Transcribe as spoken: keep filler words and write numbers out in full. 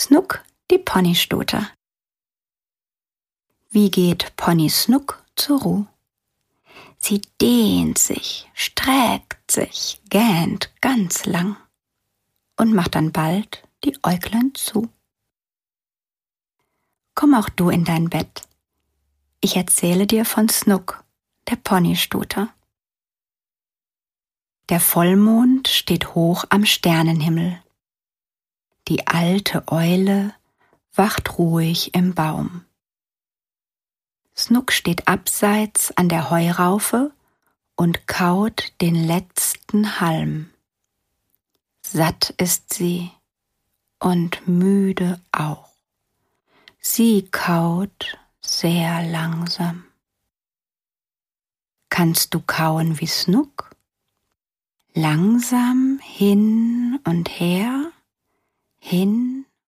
Snook, die Ponystute. Wie geht Pony Snook zur Ruh? Sie dehnt sich, streckt sich, gähnt ganz lang und macht dann bald die Äuglein zu. Komm auch du in dein Bett. Ich erzähle dir von Snook, der Ponystute. Der Vollmond steht hoch am Sternenhimmel. Die alte Eule wacht ruhig im Baum. Snook steht abseits an der Heuraufe und kaut den letzten Halm. Satt ist sie und müde auch. Sie kaut sehr langsam. Kannst du kauen wie Snook? Langsam hin und her, hin